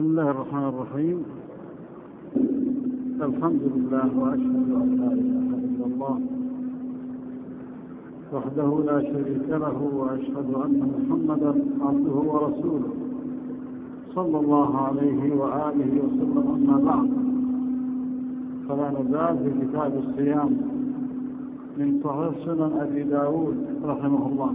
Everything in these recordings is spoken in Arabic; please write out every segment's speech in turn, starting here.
بسم الله الرحمن الرحيم. الحمد لله وأشهد أن لا إله إلا الله وحده لا شريك له، وأشهد أن محمدا عبده ورسوله صلى الله عليه وآله وسلم. أما بعد، فلا نزال في كتاب الصيام من صحيح سنن أبي داود رحمه الله.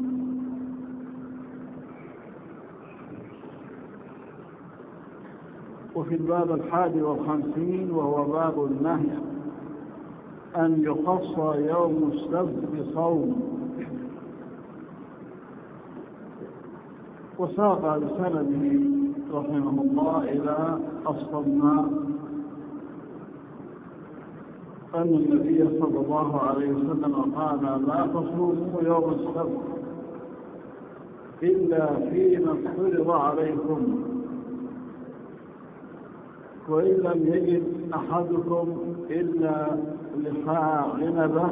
وفي الباب 51، وهو باب النهي أن يخص يوم السبت بصوم. وساق بسنده رحمه الله إلى الصماء أن النبي صلى الله عليه وسلم قال: لا تصوموا يوم السبت إلا فيما افترض عليكم، وإن لم يجد أحدكم إلا لحاء عنبة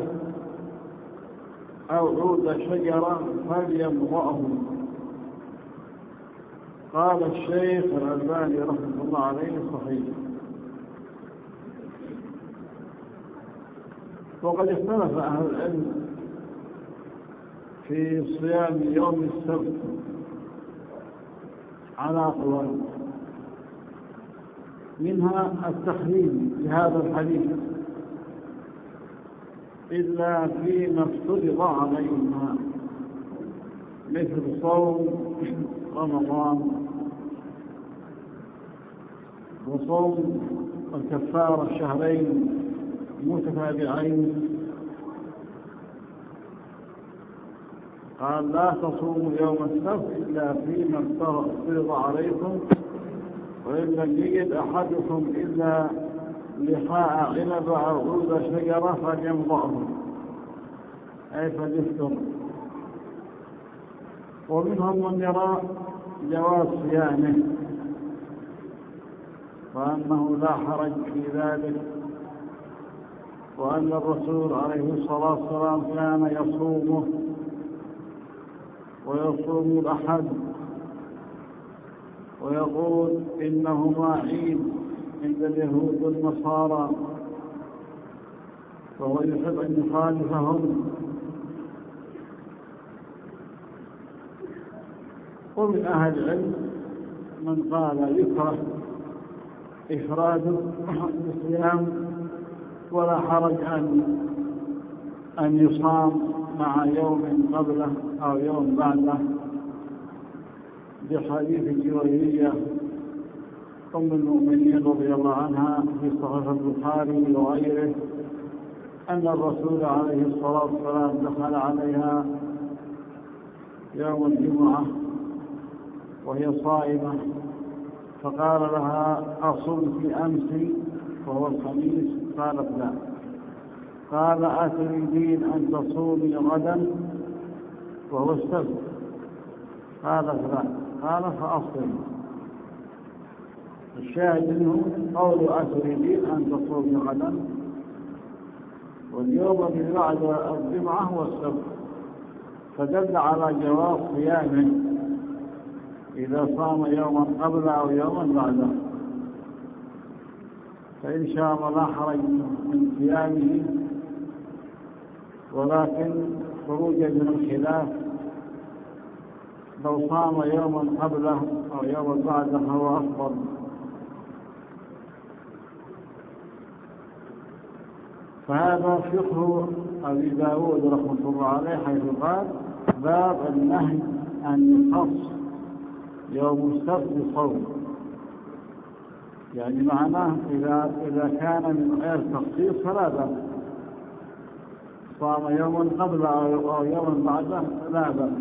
أو عود شجرة فليمضغه. قال الشيخ الألباني رحمه الله عليه: صحيح. وقد اختلف أهل العلم في صيام يوم السبت على أقوال، منها التحريم لهذا الحديث إلا فيما افترض علينا، مثل صوم رمضان وصوم الكفارة الشهرين متتابعين. قال: لا تصوموا يوم السبت إلا فيما افترض عليكم، وإن لم يجد أحدكم إلا لحاء عنبة أو عود شجرة فليمضغه، أي فليفطر. ومنهم من يرى جواز صيامه، وأنه لا حرج في ذلك، وأن الرسول عليه الصلاة والسلام كان يصومه ويصوم الأحد، ويقول: إنهما عيد عند اليهود والنصارى، وهو يحب أن يخالفهم. ومن أهل العلم من قال يكره إفراده بالصيام، ولا حرج أن يصام مع يوم قبله أو يوم بعده، بحديث جويرية أم المؤمنين رضي الله عنها في صحيح البخاري وغيره أن الرسول عليه الصلاة والسلام دخل عليها يوم الجمعة وهي صائمة، فقال لها: أصمت أمس وهو الخميس؟ قالت: لا. قال: أتريدين أن تصومي غدا وهو السبت؟ قالت: لا. قال: فأفطر. الشاهد منه قول: أتريدين أن تصومي غدا، واليوم الذي بعد الجمعة هو السبت، فدل على جواز صيامه إذا صام يوما قبله أو يوما بعده، فإن شاء الله لا حرج من صيامه، ولكن خروجا من الخلاف لو صام يوما قبله أو يوما بعده هو أفضل. فهذا فقه أبي داود رحمه الله عليه، حيث قال: باب النهي أن يخص يوم السبت بصوم. يعني معناه إذا كان من غير تخصيص فلا بأس، صام يوما قبله أو يوما بعده لا بأس.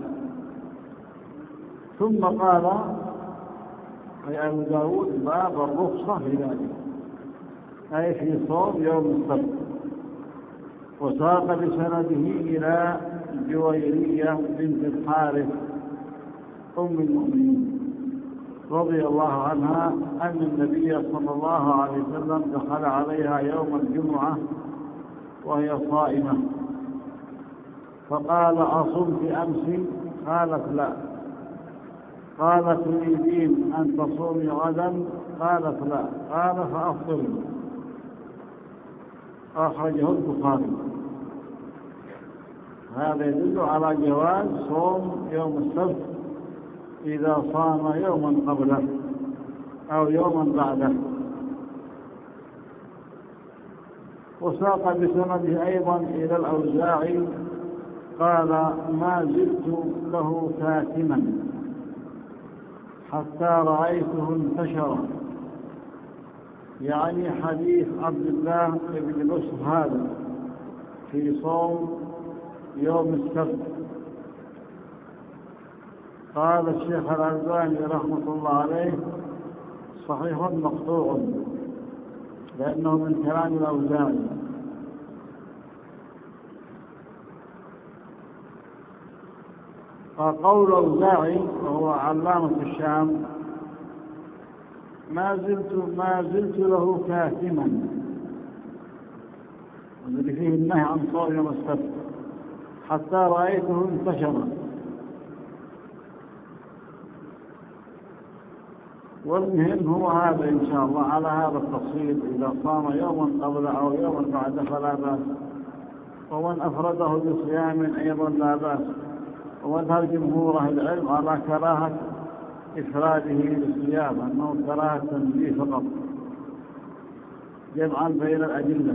ثم قال أي أبو داود: باب الرخصة في ذلك، أي في صوم يوم السبت. وساق بسنده إلى جويرية بنت الحارث أم المؤمنين رضي الله عنها أن النبي صلى الله عليه وسلم دخل عليها يوم الجمعة وهي صائمة، فقال: أصمت أمس؟ قالت: لا. قال تريدين أن تصومي غدا؟ قالت لا. قال فأفطري. أخرجه البخاري. هذا يدل على جواز صوم يوم السبت إذا صام يوما قبله أو يوما بعده. وساق بسنده أيضا إلى الأوزاعي قال ما زلت له كاتما حتى رأيته انتشر، يعني حديث عبد الله بن بشر هذا في صوم يوم السبت. قال الشيخ الألباني رحمة الله عليه صحيح مقطوع لأنه من كلام الأوزاعي. فقول الأوزاعي وهو علامة الشام ما زلت له كاتما، الذي فيه النهي عن صوم يوم السبت حتى رأيته انتشر. والمهم هو هذا إن شاء الله على هذا التفصيل، إذا صام يوما قبل أو يوما بعد فلا بأس، ومن أفرده بصيام أيضا لا بأس. ومذهب جمهور أهل العلم على كراهة إفراده بالصيام، أنه كراهة تنزيه فقط جمعا بين الأدلة.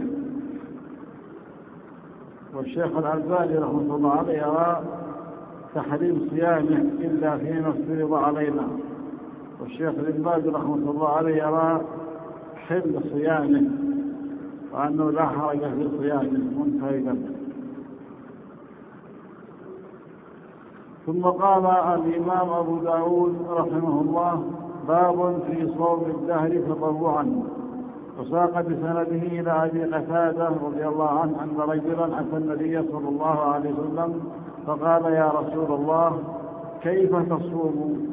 والشيخ الألباني رحمه الله عليه يرى تحريم صيامه إلا فيما افترض علينا، والشيخ ابن باز رحمه الله عليه يرى حل صيامه وأنه لا حرج في صيامه منفردا. ثم قال الإمام أبو داود رحمه الله باب في صوم الدهر تطوعا. وساق بسنده إلى أبي قتادة رضي الله عنه أن رجلا أتى النبي صلى الله عليه وسلم فقال يا رسول الله كيف تصوم؟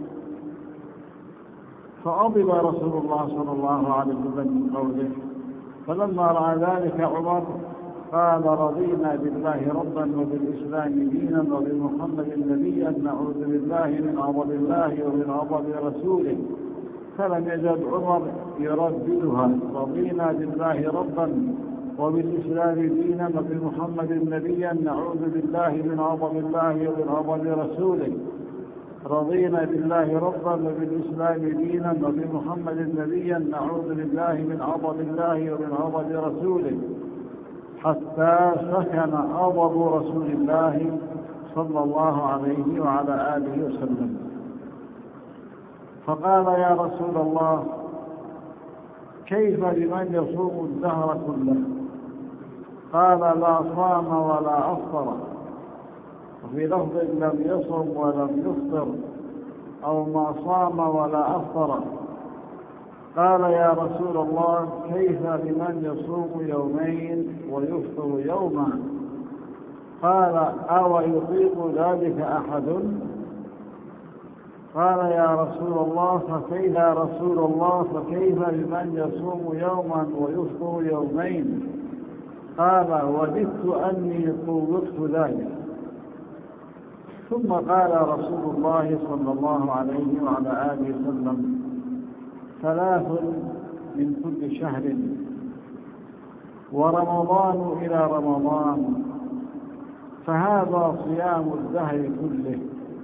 فغضب رسول الله صلى الله عليه وسلم من قوله. فلما رأى ذلك عمر قال رضينا بالله ربا وبالإسلام دينا وبمحمد نبيا نعوذ بالله من غضب الله ومن غضب رسوله. فلم يزل عمر يرددها رضينا بالله ربا وبالإسلام دينا وبمحمد نبيا نعوذ بالله من غضب الله ومن غضب رسوله. رضينا بالله ربا وبالإسلام دينا وبمحمد نبيا نعوذ بالله من غضب الله ومن غضب رسوله، حتى سكن غضب رسول الله صلى الله عليه وعلى آله وسلم. فقال يا رسول الله كيف بمن يصوم الدهر كله؟ قال لا صام ولا أفطر، وفي لفظ لم يصم ولم يفطر أو ما صام ولا أفطر. قال يا رسول الله كيف بمن يصوم يومين ويفطر يوما؟ قال أو يطيق ذلك أحد؟ قال يا رسول الله فكيف بمن يصوم يوما ويفطر يومين؟ قال وددت أني طوقت ذلك. ثم قال رسول الله صلى الله عليه وعلى آله وسلم 3 من كل شهر ورمضان إلى رمضان، فهذا صيام الدهر كله.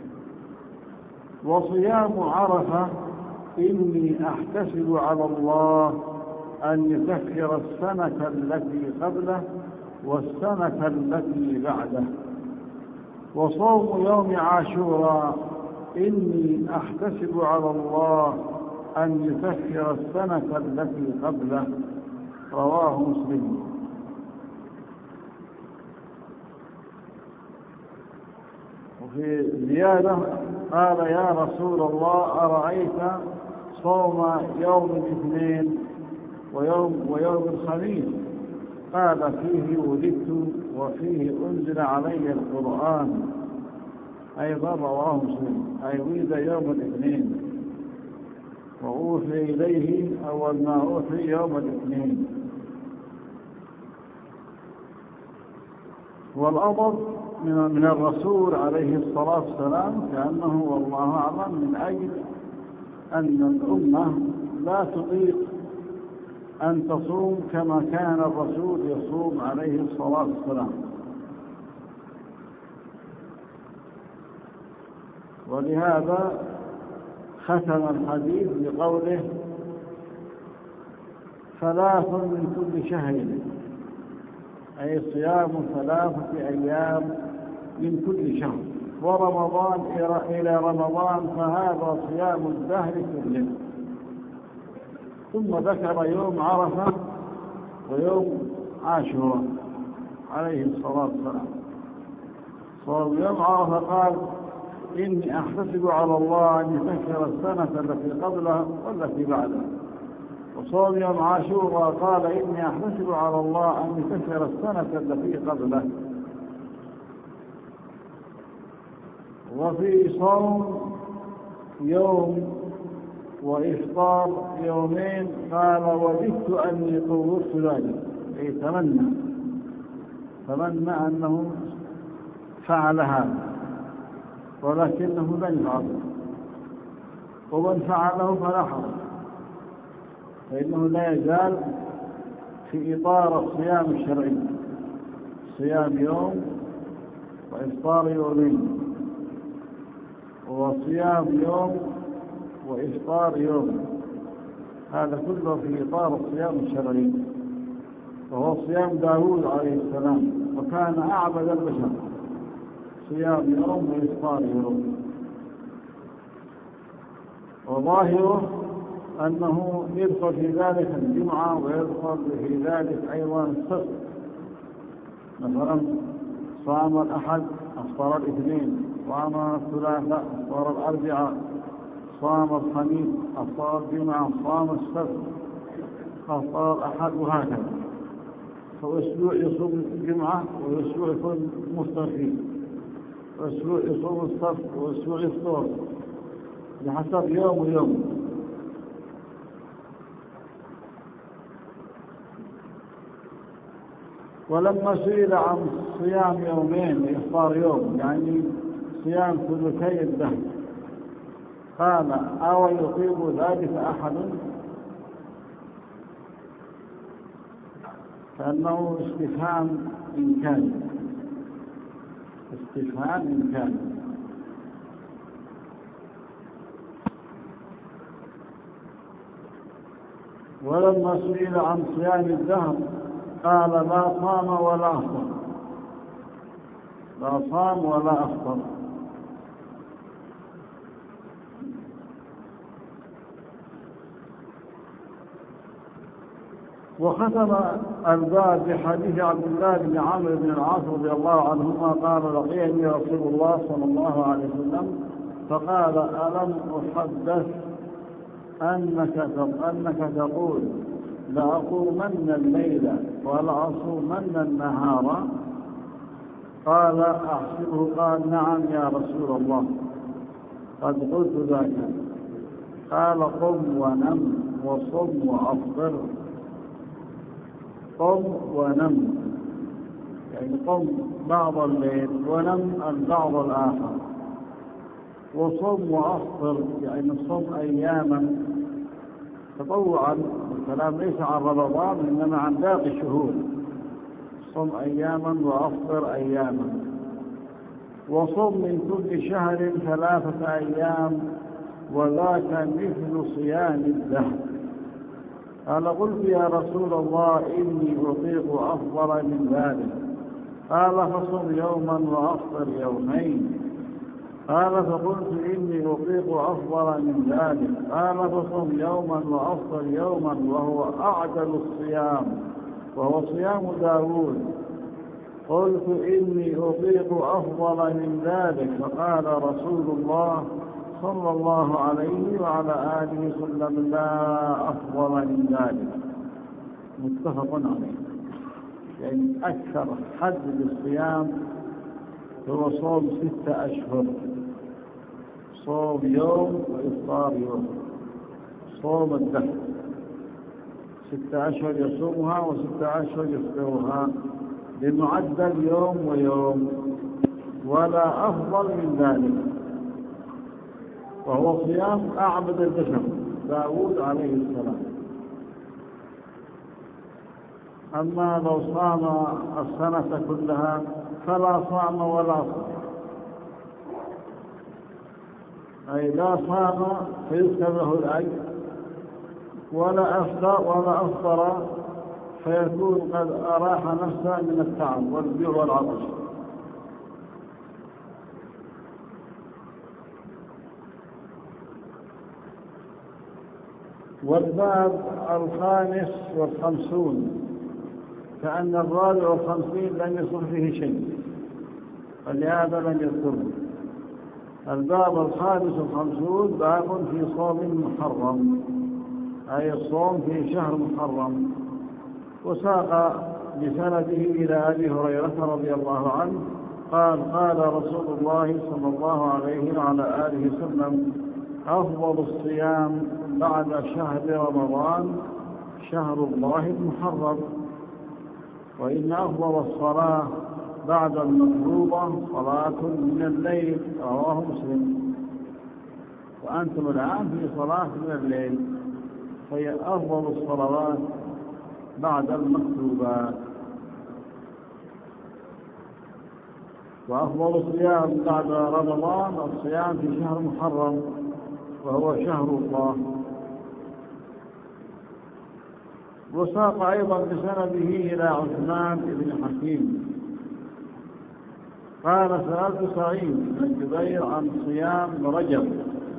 وصيام عرفة إني أحتسب على الله أن يكفر السنة التي قبله والسنة التي بعده. وصوم يوم عاشوراء إني أحتسب على الله أن يكفر السنة التي قبله. رواه مسلم. وفي زيادة قال يا رسول الله أرأيت صوم يوم الاثنين ويوم الخميس؟ قال فيه ولدت وفيه أنزل علي القرآن. أيضا رواه مسلم، أي ولد يوم الاثنين وأوحي إليه أول ما أوحي يوم الاثنين. والأمر من الرسول عليه الصلاة والسلام كأنه والله أعلم من أجل أن الأمة لا تطيق أن تصوم كما كان الرسول يصوم عليه الصلاة والسلام. ولهذا ختم الحديث بقوله: ثلاث من كل شهر، أي صيام 3 أيام من كل شهر، ورمضان إلى رمضان فهذا صيام الدهر كله. ثم ذكر يوم عرفة ويوم عاشوراء عليه الصلاة والسلام. صوم يوم عرفة قال: إني أحتسب على الله أن يكفر السنة التي قبلها والتي بعدها. وصوم يوم عاشوراء قال: إني أحتسب على الله أن يكفر السنة التي قبله. وفي صوم يوم وإفطار يومين قال: وددت أني طورت ذلك، أي تمنى أنه فعل هذا ولكنه لن يفعله، ومن فعله فلا حرج، فإنه لا يزال في إطار الصيام الشرعي، صيام يوم وإفطار يومين، وصيام يوم وإفطار يوم، هذا كله في إطار الصيام الشرعي، وهو صيام داود عليه السلام، وكان أعبد البشر، صيام يوم وإفطار يوم. وظاهره أنه يدخل في ذلك الجمعة ويدخل في ذلك أيضا السبت، مثلا صام الأحد أفطر الاثنين، صام الثلاثاء أفطر الأربعاء، صام الخميس أفطر الجمعة، صام السبت أفطر الأحد، وهكذا. فأسبوع يصوم الجمعة وأسبوع يكون مفطر فيه، وأسبوع يصوم السبت وأسبوع يفطر، بحسب يوم ويوم. ولما سئل عن صيام يومين وإفطار يوم، يعني صيام ثلثي الدهر، قال: أو يطيق ذلك أحد؟ كأنه استفهام إمكاني. ولما سئل عن صيام الدهر قال: لا صام ولا أفطر، لا صام ولا أفطر. وختم الباب بحديث عبد الله بن عمرو بن العاص رضي الله عنهما قال: لقيني رسول الله صلى الله عليه وسلم فقال: ألم أحدث أنك تقول لأقومن الليل ولأصومن النهار؟ قال: أحسبه. قال: نعم يا رسول الله، قد قلت ذاك. قال: قم ونم وصم وأفطر. قم ونم، يعني قم بعض الليل ونم البعض الآخر، وصم وأفطر، يعني صم أياما تطوعا. الكلام ليس عن رمضان إنما عن باقي الشهور. صم أياما وأفطر أياما، وصم من كل شهر 3 أيام، وذاك مثل صيام الدهر. قال: قلت يا رسول الله إني أطيق أفضل من ذلك. قال: فصم يوما وأفطر يومين. قال: فقلت إني أطيق أفضل من ذلك. قال: فصم يوما وأفطر يوما، وهو أعدل الصيام، وهو صيام داود. قلت: إني أطيق أفضل من ذلك. فقال رسول الله صلى الله عليه وعلى آله وسلم: لا أفضل من ذلك. متفق عليه. يعني أكثر حد للصيام هو صوم 6 أشهر، صوم يوم وإفطار يوم، صوم الدهر 6 أشهر يصومها و6 أشهر يفطرها بمعدل يوم ويوم، ولا أفضل من ذلك، وهو صيام أعبد البشر داود عليه السلام. أما لو صام السنة كلها فلا صام ولا صام، أي لا صام فيكتب له الأجر، ولا أفطر فيكون قد أراح نفسه من التعب والجوع والعطش. والباب 55 كأن 54 لم يصح فيه شيء، ولهذا لم يذكره. الباب 55 باب في صوم محرم، أي الصوم في شهر محرم. وساق بسنده إلى أبي هريرة رضي الله عنه قال: قال رسول الله صلى الله عليه وعلى آله وسلم: أفضل الصيام بعد شهر رمضان شهر الله المحرم، وإن أفضل الصلاة بعد المفروضة صلاة من الليل. رواه مسلم. وأنتم الآن في صلاة من الليل، فهي أفضل الصلوات بعد المكتوبات. وأفضل الصيام بعد رمضان الصيام في شهر محرم، وهو شهر الله. وساق أيضا بسنده إلى عثمان بن حكيم قال: سألت سعيد بن جبير عن صيام رجب،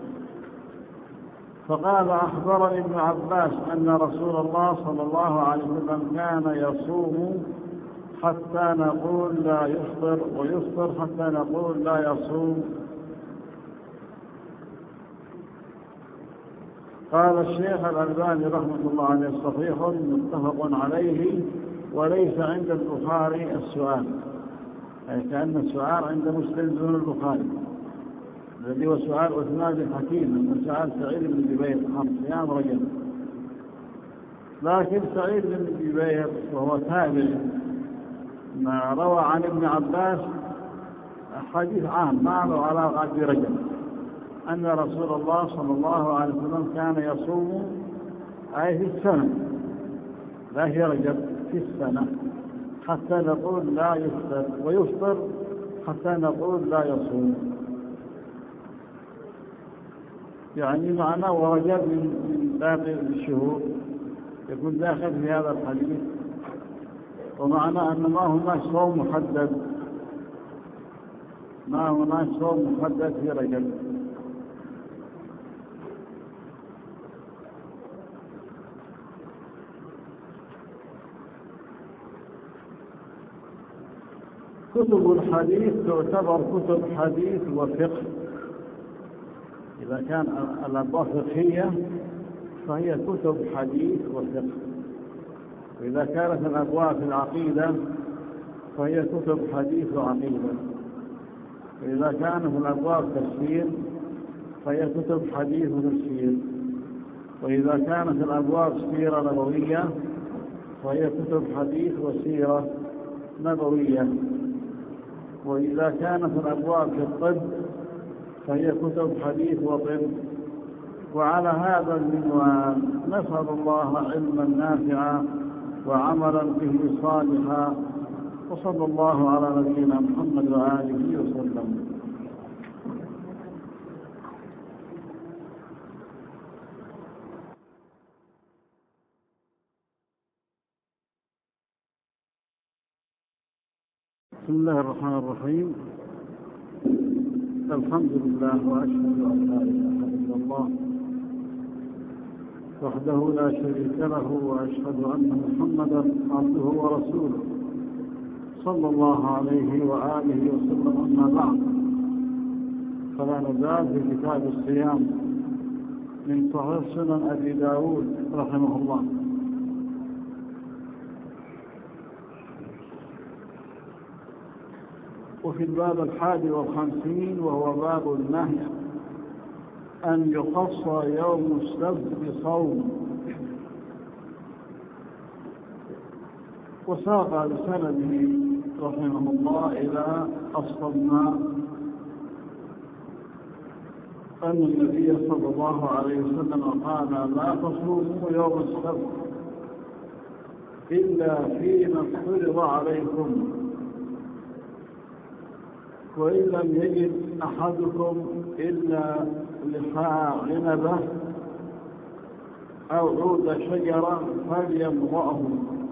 فقال: أخبرني ابن عباس أن رسول الله صلى الله عليه وسلم كان يصوم حتى نقول لا يفطر، ويفطر حتى نقول لا يصوم. قال الشيخ الألباني رحمة الله عليه: صحيح متفق عليه، وليس عند البخاري السؤال، أي كأن السؤال عند مسلم دون البخاري، الذي هو سؤال عثمان بن حكيم من سؤال سعيد بن جبير عن صيام رجب. لكن سعيد بن جبير وهو تابع ما روى عن ابن عباس حديث عام ما له علاقة برجب، أن رسول الله صلى الله عليه وسلم كان يصوم أي في السنة، لا هي رجب، في السنة، حتى نقول لا يفطر، ويفطر حتى نقول لا يصوم. يعني معناه ورجب من باقي الشهور يكون داخل في هذا الحديث، ومعنى أن ما هناك صوم محدد، ما هناك صوم محدد في رجب. كتب الحديث تعتبر كتب حديث وفقه. إذا كان الأبواب فقهية فهي كتب حديث وفقه، وإذا كانت الأبواب في العقيدة فهي كتب حديث وعقيدة، وإذا كانت الأبواب تفسير فهي كتب حديث وتفسير، وإذا كانت الأبواب سيرة نبوية فهي كتب حديث وسيرة نبوية، وإذا كانت الأبواب في الطب فهي كتب حديث وطب. وعلى هذا المنوال نسأل الله علما نافعا وعملا به صالحا، وصلى الله على نبينا محمد وآله وسلم. بسم الله الرحمن الرحيم. الحمد لله، وأشهد أن لا إله إلا الله وحده لا شريك له، وأشهد أن محمدا عبده ورسوله صلى الله عليه وآله وسلم. أما بعد، فلا نزال في كتاب الصيام من صحيح سنن أبي داود رحمه الله. وفي الباب 51 وهو باب النهي أن يخص يوم السبت بصوم. وساق بسنده رحمه الله إلى أصلنا أن النبي صلى الله عليه وسلم قال لا تصوموا يوم السبت إلا فيما افترض عليكم، وإن لم يجد أحدكم إلا لحاء عنبة أو عود شجرة فليمضغه.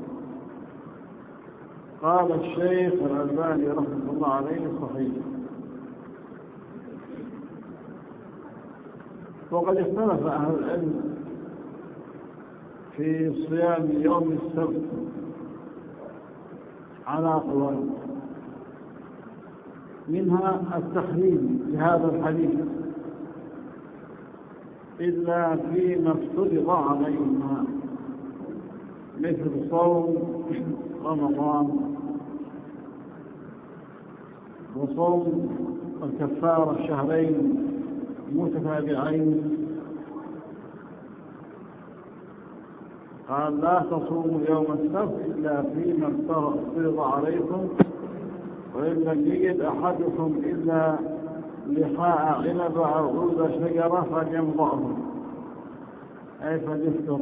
قال الشيخ الألباني رحمه الله عليه صحيح. وقد اختلف أهل العلم في صيام يوم السبت على أقوال، منها التحريم لهذا الحديث إلا فيما افترض علينا، مثل صوم رمضان وصوم الكفارة الشهرين متتابعين. قال لا تصوموا يوم السبت إلا فيما افترض عليكم، وإن لم يجد أحدكم إلا لحاء عنب أو عود شجرة فليمضغه، أي فليفطر.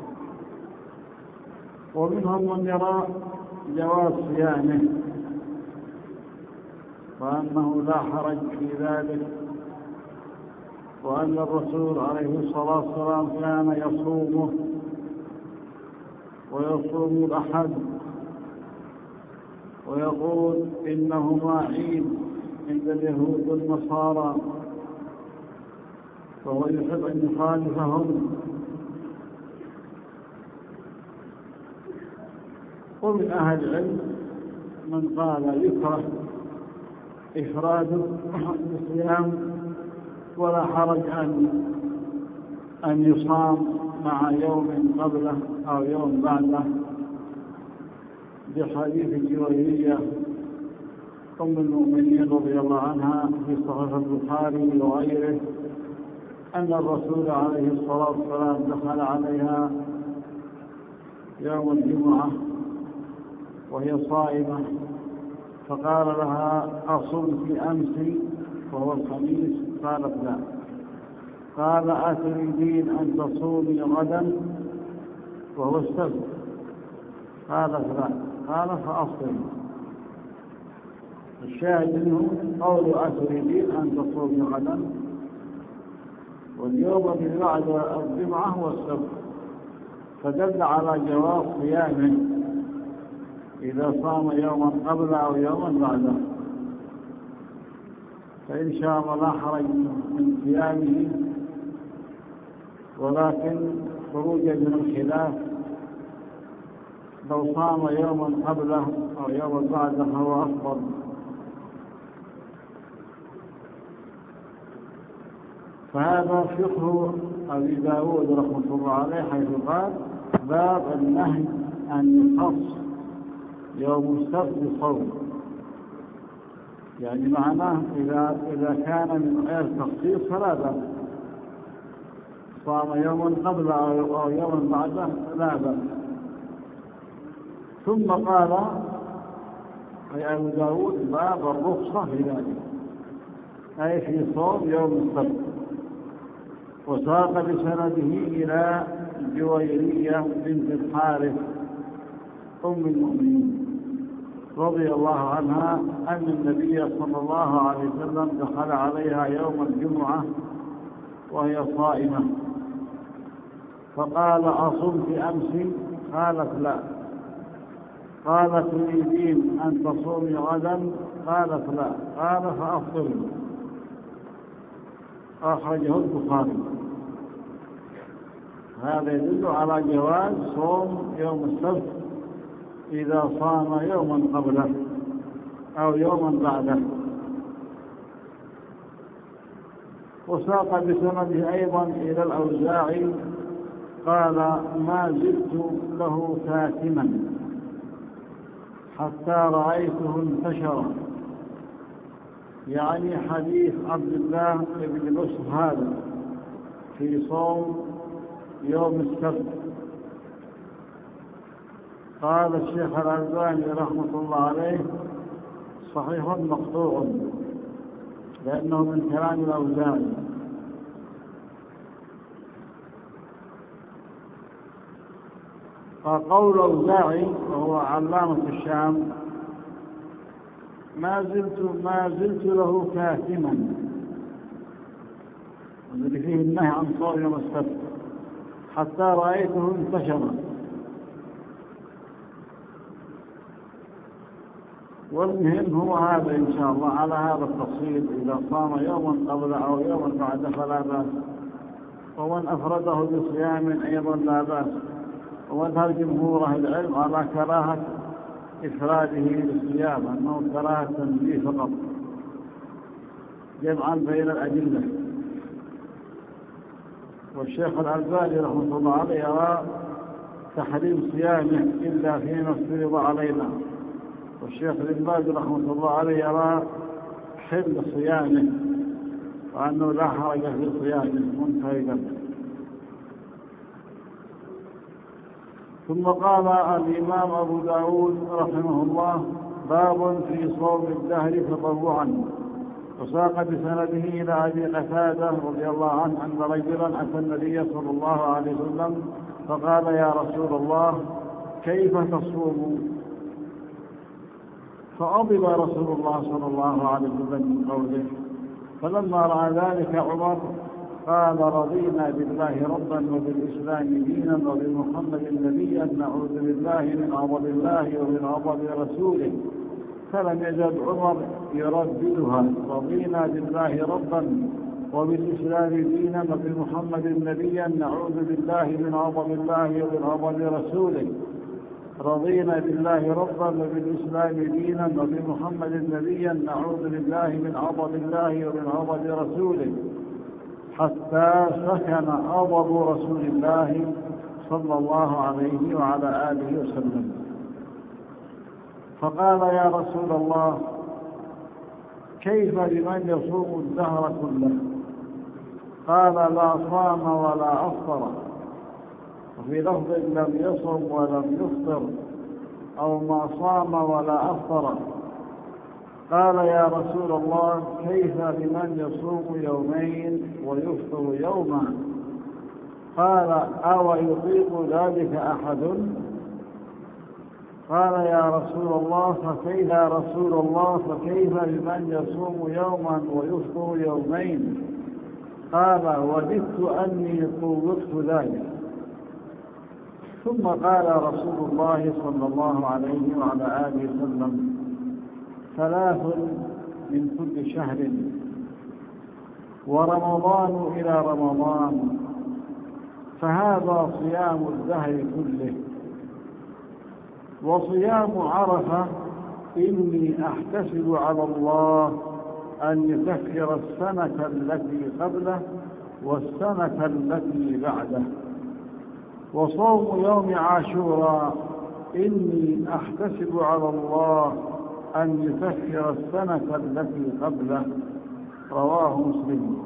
ومنهم من يرى جواز صيامه وأنه لا حرج في ذلك، وأن الرسول عليه الصلاة والسلام كان يصومه ويصوم الأحد ويقول إنهما عيد عند اليهود والنصارى، فهو يحب أن يخالفهم. ومن أهل العلم من قال يكره إفراده بالصيام ولا حرج أن يصام مع يوم قبله أو يوم بعده، بحديث الجويرية أم المؤمنين رضي الله عنها في صحيح البخاري وغيره أن الرسول عليه الصلاة والسلام دخل عليها يوم الجمعة وهي صائمة، فقال لها أصمت أمس وهو الخميس؟ قالت لا. قال أتريدين أن تصومي غدا وهو السبت؟ قالت لا. قال فأصومي. الشاهد منه قول أتريدين أن تصومي غدا، واليوم من بعد الجمعة هو السبت، فدل على جواز صيامه إذا صام يوما قبل أو يوما بعده، فإن شاء الله لا حرج من صيامه، ولكن خروجا من الخلاف لو صام يوما قبله أو يوما بعده هو أفضل. فهذا فقه أبي داود رحمه الله عليه، حيث قال باب النهي أن يخص يوم السبت بصوم، يعني معناه إذا كان من غير تخصيص فلا بأس، صام يوما قبل أو يوما بعده لا بأس. ثم قال أي أبو داود باب الرخصة في ذلك، أي في صوم يوم السبت. وساق بسنده إلى جويرية بنت الحارث أم المؤمنين رضي الله عنها أن النبي صلى الله عليه وسلم دخل عليها يوم الجمعة وهي صائمة، فقال أصمت أمس؟ قالت لا. قال تريدين أن تصومي غدا؟ قالت لا. قال فأفطري. أخرجه البخاري. هذا يدل على جواز صوم يوم السبت إذا صام يوما قبله أو يوما بعده. وساق بسنده أيضا إلى الأوزاعي قال ما زلت له كاتما حتى رأيته انتشر، يعني حديث عبد الله بن بشر هذا في صوم يوم السبت. قال الشيخ الألباني رحمة الله عليه: صحيح مقطوع، لأنه من كلام الأوزاعي. فقول الأوزاعي وهو علامة الشام: ما زلت له كاتما، الذي فيه النهي عن صوم يوم السبت، حتى رأيته انتشر. والمهم هو هذا إن شاء الله على هذا التفصيل: إذا صام يوما قبل أو يوما بعد فلا بأس، ومن أفرده بصيام أيضا لا بأس. ومذهب جمهور أهل العلم على كراهة إفراده بالصيام، أنه كراهة تنزيه فقط، جمعا بين الأدلة. والشيخ الألباني رحمه الله عليه يرى تحريم صيامه إلا فيما افترض علينا، والشيخ ابن باز رحمه الله عليه يرى حل صيامه، وأنه لا حرج في صيامه منفردا. ثم قال الإمام أبو داود رحمه الله: باب في صوم الدهر تطوعا. وساق بسنده إلى أبي قتادة رضي الله عنه أن رجلا أتى النبي صلى الله عليه وسلم فقال: يا رسول الله، كيف تصوم؟ فغضب رسول الله صلى الله عليه وسلم من قوله. فلما رأى ذلك عمر قال: رضينا بالله ربا وبالإسلام دينا وبمحمد نبيا، نعوذ بالله من غضب الله ومن غضب رسوله. فلم يزل عمر يرددها: رضينا بالله ربا وبالإسلام دينا وبمحمد نبيا، نعوذ بالله من غضب الله ومن غضب رسوله. رضينا بالله ربا وبالإسلام دينا وبمحمد نبيا، نعوذ بالله من غضب الله ومن غضب رسوله، حتى سكن غضب رسول الله صلى الله عليه وعلى آله وسلم. فقال: يا رسول الله، كيف بمن يصوم الدهر كله؟ قال: لا صام ولا أفطر. وفي لفظ: لم يصم ولم يفطر، أو ما صام ولا أفطر. قال: يا رسول الله، كيف بمن يصوم يومين ويفطر يوما؟ قال: أو يطيق ذلك أحد؟ قال: يا رسول الله فكيف بمن يصوم يوما ويفطر يومين؟ قال: وددت أني طوقت ذلك. ثم قال رسول الله صلى الله عليه وعلى آله وسلم: 3 من كل شهر، ورمضان إلى رمضان، فهذا صيام الدهر كله. وصيام عرفة إني أحتسب على الله أن يكفر السنة التي قبله والسنة التي بعده. وصوم يوم عاشوراء إني أحتسب على الله أن يكفر السنة التي قبله. رواه مسلم.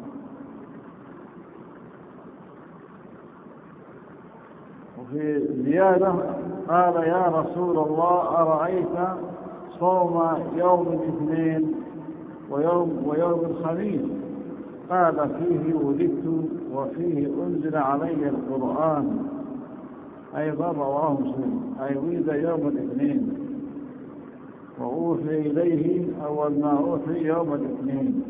وفي زيادة قال: يا رسول الله، أرأيت صوم يوم الاثنين ويوم الخميس؟ قال: فيه ولدت وفيه أنزل علي القرآن. أيضا رواه مسلم، أي ولد يوم الاثنين وأوحي إليه أول ما أوحي يوم الاثنين.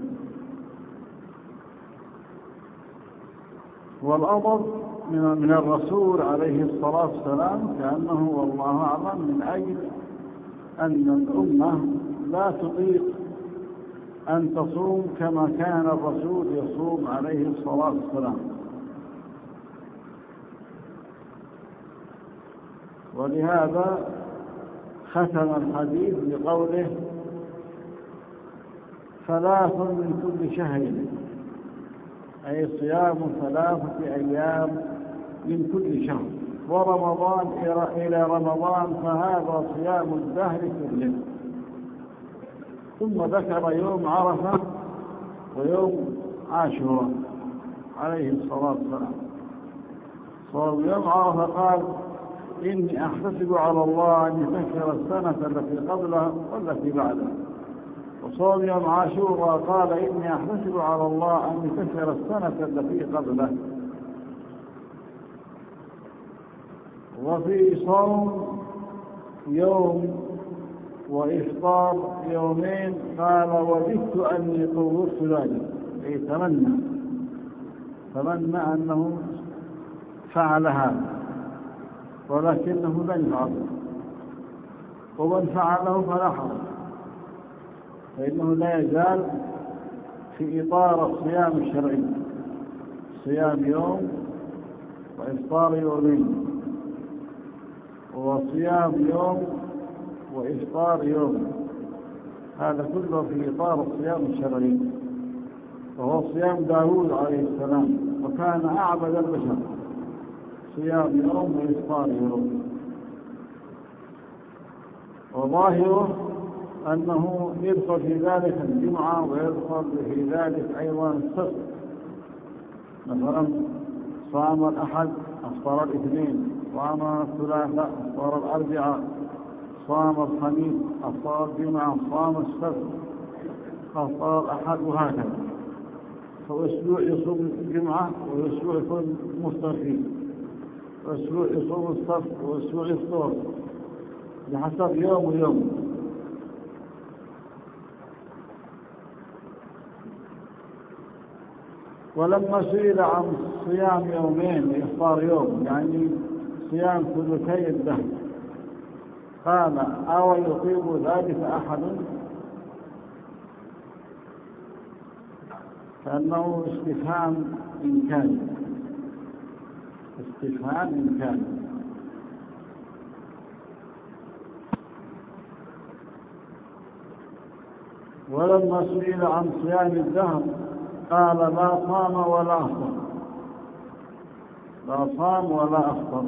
والأضل من الرسول عليه الصلاة والسلام كأنه والله أعلم من أجل أن الأمة لا تطيق أن تصوم كما كان الرسول يصوم عليه الصلاة والسلام. ولهذا ختم الحديث بقوله: 3 من كل شهر، أي صيام 3 أيام من كل شهر. ورمضان إلى رمضان، فهذا صيام الدهر كله. ثم ذكر يوم عرفة ويوم عاشوراء عليه الصلاة والسلام. صوم يوم عرفة قال: إني أحتسب على الله أن يكفر السنة التي قبلها والتي بعدها. وصوم يوم عاشوراء قال إني أحتسب على الله أن يكفر السنة التي قبله. وفي صوم يوم وإفطار يومين قال وددت أني طورت ذلك، أي تمنى أنه فعل هذا ولكنه لن يفعله، ومن فعله فلا حرج، فإنه لا يزال في إطار الصيام الشرعي، صيام يوم وإفطار يومين، وصيام يوم وإفطار يوم، هذا كله في إطار الصيام الشرعي، وهو صيام داود عليه السلام، وكان أعبد البشر، صيام يوم وإفطار يوم. وظاهره أنه يدخل في ذلك الجمعة ويدخل في ذلك أيضا السبت، مثلا صام الأحد أفطر الاثنين، صام الثلاثاء أفطر الأربعاء، صام الخميس أفطر الجمعة، صام السبت أفطر الأحد، وهكذا. فأسبوع يصوم الجمعة وأسبوع يكون مفطر فيه، وأسبوع يصوم السبت وأسبوع يفطر، بحسب يوم ويوم. ولما سئل عن صيام يومين وإفطار يوم، يعني صيام ثلثي الدهر، قال أو يطيب ذلك أحد؟ كأنه استفهام إمكاني. ولما سئل عن صيام الدهر قال لا صام ولا أفطر، لا صام ولا أفطر.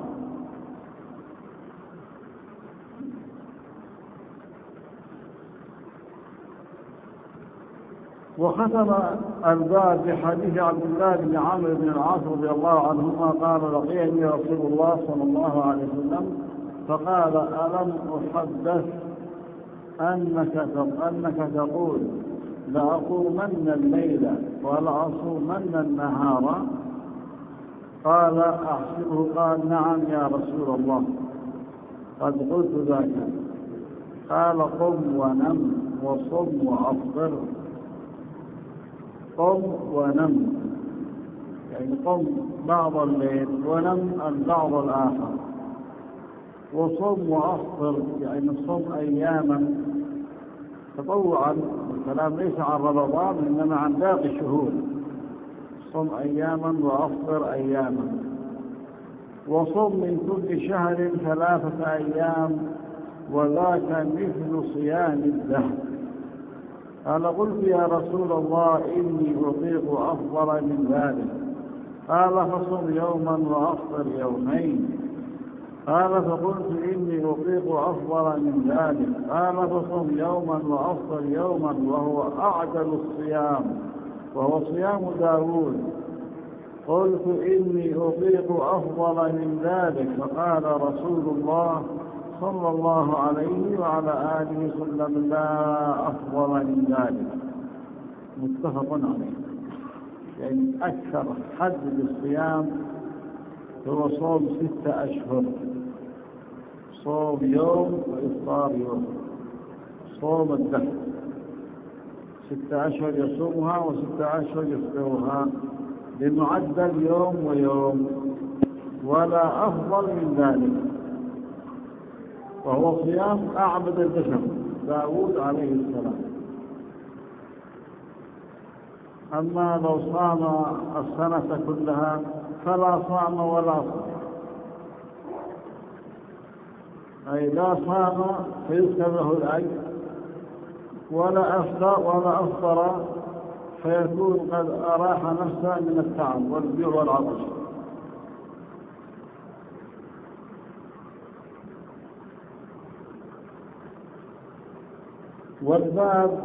وختم الباب بحديث عبد الله بن عمرو بن العاص رضي الله عنهما قال لقيني رسول الله صلى الله عليه وسلم فقال ألم أحدث أنك تقول لأقومن الليل ولأصومن النهار؟ قال أحسبه. قال نعم يا رسول الله قد قلت ذاك. قال قم ونم وصم وأفطر. قم ونم يعني قم بعض الليل ونم البعض الآخر، وصم وأفطر يعني صم أياما تطوعا، الكلام ليس عن رمضان إنما عن باقي الشهور، صم أياما وأفطر أياما. وصم من كل شهر 3 أيام وذاك مثل صيام الدهر. قال قلت يا رسول الله إني أطيق أفضل من ذلك. قال فصم يوما وأفطر يومين. قال فقلت إني أطيق أفضل من ذلك. قال فصم يوما وأفطر يوما وهو أعجل الصيام وهو صيام داود. قلت إني أطيق أفضل من ذلك. فقال رسول الله صلى الله عليه وعلى آله وسلم لا أفضل من ذلك. متفق عليه. يعني أكثر حد للصيام هو صوم 6 أشهر، صوم يوم وإفطار يوم، صوم الدهر 6 أشهر يصومها و6 أشهر يفطرها بمعدل يوم ويوم، ولا أفضل من ذلك، وهو صيام أعبد البشر داود عليه السلام. أما لو صام السنة كلها فلا صام ولا صام، أي لا صام فيذكر له الأجر، ولا أفطر فيكون قد أراح نفسه من التعب والجوع والعطش. والباب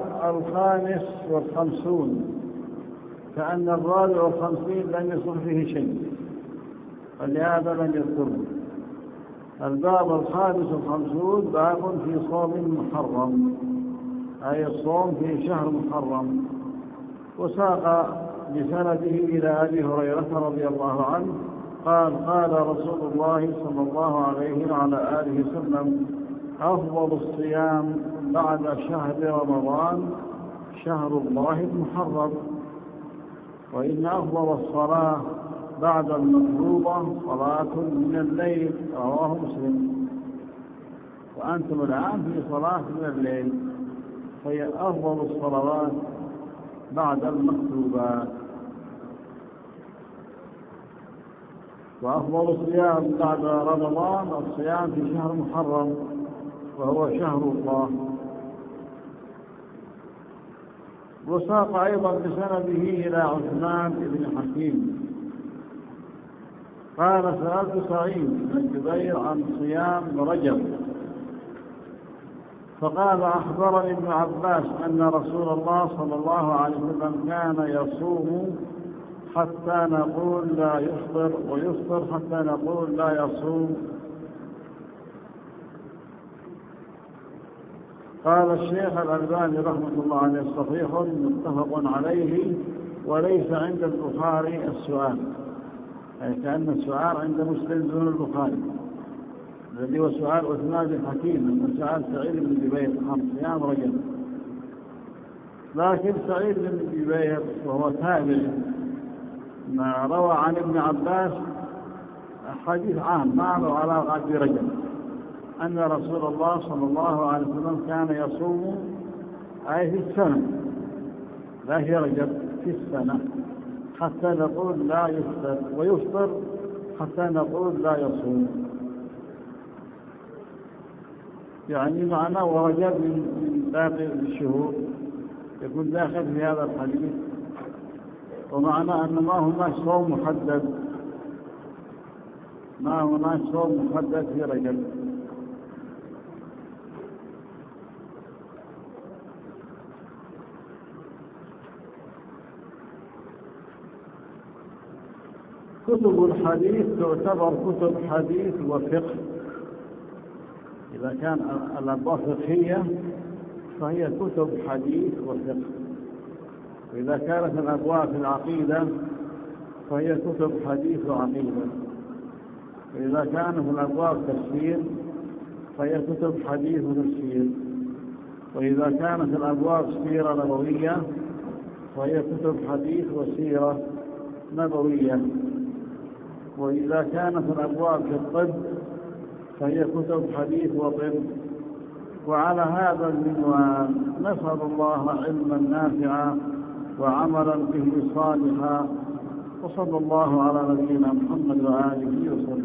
55 كأن 54 لم يصل فيه شيء، فلهذا لم يذكره. الباب 55 باب في صوم محرم، أي الصوم في شهر محرم. وساق بسنده إلى أبي هريرة رضي الله عنه قال قال رسول الله صلى الله عليه وعلى آله وسلم: أفضل الصيام بعد شهر رمضان شهر الله المحرم، وإن أفضل الصلاة بعد المفروضة صلاة من الليل. رواه مسلم. وأنتم الآن في صلاة من الليل، فهي أفضل الصلوات بعد المكتوبات. وأفضل الصيام بعد رمضان الصيام في شهر محرم، وهو شهر الله. وساق أيضا بسنده إلى عثمان بن حكيم قال: سألت سعيد بن جبير عن صيام رجب، فقال: أخبرني ابن عباس أن رسول الله صلى الله عليه وسلم كان يصوم حتى نقول لا يفطر، ويفطر حتى نقول لا يصوم. قال الشيخ الألباني رحمة الله عليه: صحيح متفق عليه، وليس عند البخاري السؤال، أي كأن السؤال عند مسلم دون البخاري، الذي هو سؤال عثمان بن حكيم من سؤال سعيد بن جبير عن صيام رجب. لكن سعيد بن جبير وهو تابع ما روى عن ابن عباس حديث عام ما له علاقة برجب، أن رسول الله صلى الله عليه وسلم كان يصوم أي في السنة، لا هي رجب، في السنة، حتى نقول لا يفطر، ويفطر حتى نقول لا يصوم. يعني معناه ورجب من باقي الشهور يكون داخل في هذا الحديث، ومعنى أن ما هناك صوم محدد، ما هناك صوم محدد في رجب. كتب الحديث تعتبر كتب حديث وفقه. إذا كان الأبواب فقهية فهي كتب حديث وفقه، وإذا كانت الأبواب في العقيدة فهي كتب حديث وعقيدة، وإذا كانت الأبواب تفسير فهي كتب حديث وتفسير، وإذا كانت الأبواب سيرة نبوية فهي كتب حديث وسيرة نبوية، وإذا كانت الأبواب في الطب فهي كتب حديث وطب. وعلى هذا المنوال نسأل الله علما نافعا وعملا به صالحا، وصلى الله على نبينا محمد وآله وسلم.